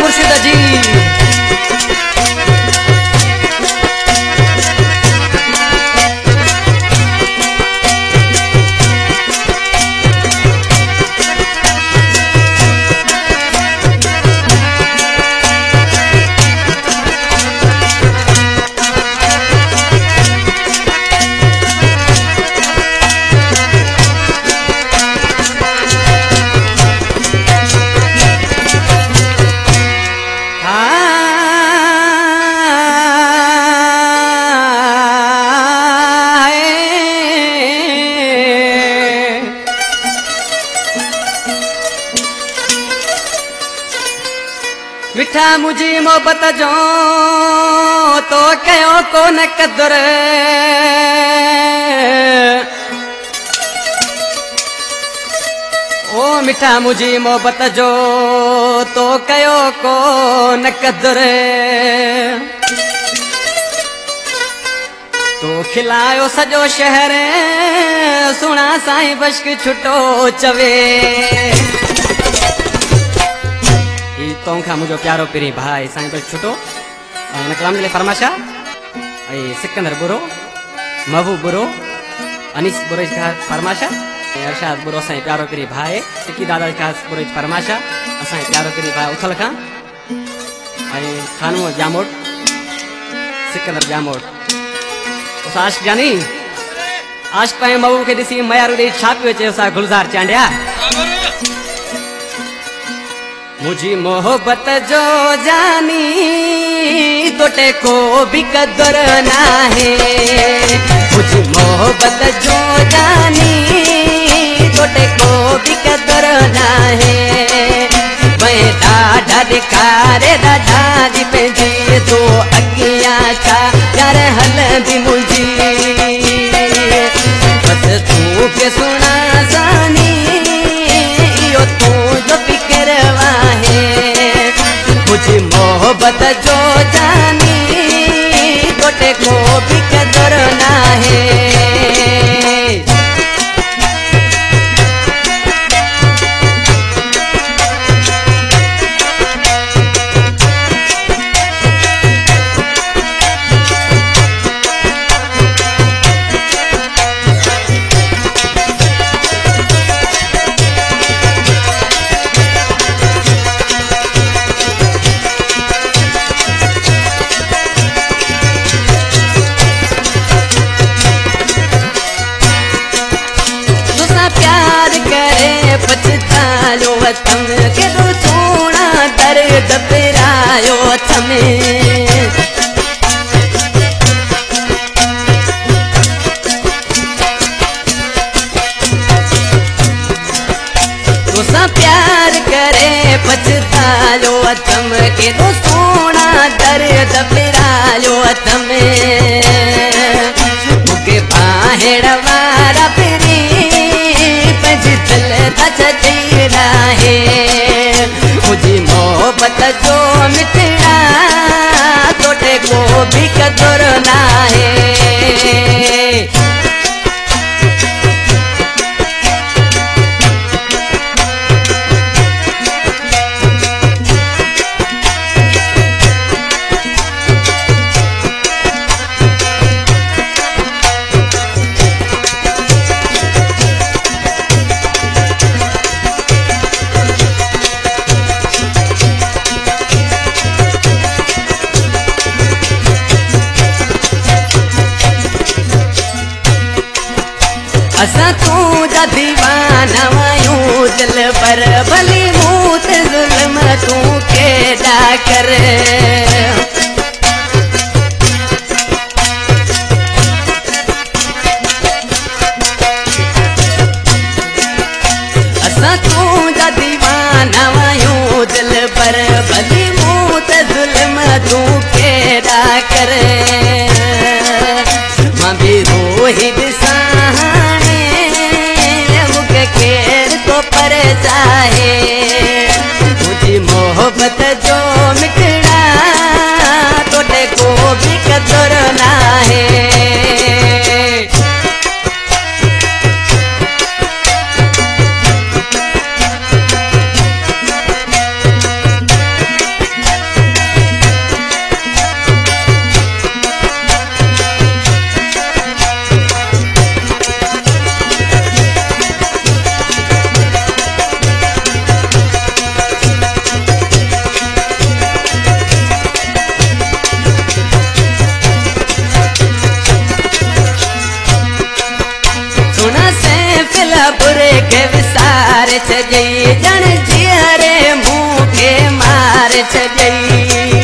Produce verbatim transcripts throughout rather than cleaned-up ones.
मुर्शिद जी। मिठा मुझी मोहब्बत जो तो कयो को न कदर, ओ मिठा मुझी मोहब्बत जो तो कयो को न कदर, तो खिलायो सजो शहर सुना साईं बश्क छुटो चवे। तोखा मुझो प्यारो पिरी भाई साईं बश्क छुटो इन कलाम ले फरमाशा ए सिकंदर बुरो महबूब बुरो अनीस बुरो का फरमाशा अरशाद बुरो साईं प्यारो पिरी भाई सिक्की दादा का बुरो फरमाशा असाई प्यारो पिरी भाई उथल खां ए खानो जामोट सिकंदर जामोट उस आशिक जानी आशिक पे महबूब के दिसी मयार दे छापियो चे उसा गुलजार चांडिया। मुझी मोहब्बत जो जानी तोटे को भी कदर ना है, मुझी मोहब्बत जो जानी तोटे को भी कदर ना है। मैं डाढ़ा दिखारे डाढ़ा दी पेंजी तो अगिया था यार हल भी मुझी, बस तू के सुना जानी यो तू जो फिक्रवा है। मुझी मोहब्बत जो जानी तोटे को भी कदर ना है। पछतायो थम के दो सोना दर्द पिरायो थमे, तो सा प्यार करे पछतायो थम के दो सोना दर्द पिरायो थमे। मुके बाहेड़ वारा पिरी है, मुझी मोहब्बत जो मिटना तोटे को भी कदर ना है। असा तू जा दीवाना वायूं दिल पर भली मूत जुल्म तू केड़ा कर। असा तू जा दीवाना वायूं दिल पर भली मूत जुल्म तू केड़ा कर। मां भी रोही दिसा पर चाहे, मुझी मोहब्बत जो मिटना तोटे को भी कदर ना है। छजई जण जीअरे मूंखे मार छजई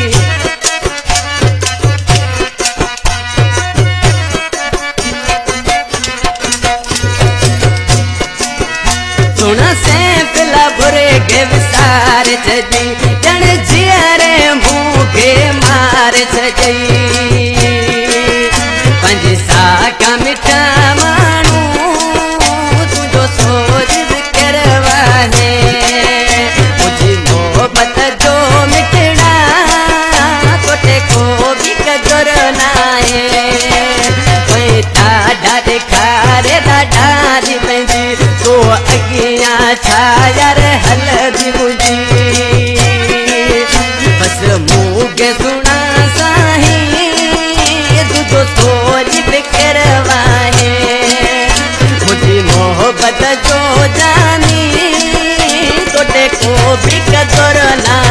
सुन से पिला बुरे के विसार छजई जण जीअरे मूंखे मार छजई पंज साका मिठा माण्हू तुंहिंजो सोच करवाने मुंहिंजी मोहबत जो मिटड़ा तोटे को बि कजर नाहे कोई ॾाढा ॾेखारे ॾाढा दी पंहिंजी तो अॻियां छा यार हलंदी मुंहिंजी बसि मूंखे सुणा साईं तुंहिंजो सोच करवाने मुंहिंजी मोहबत जो जानी तोटे को बि कदुर ना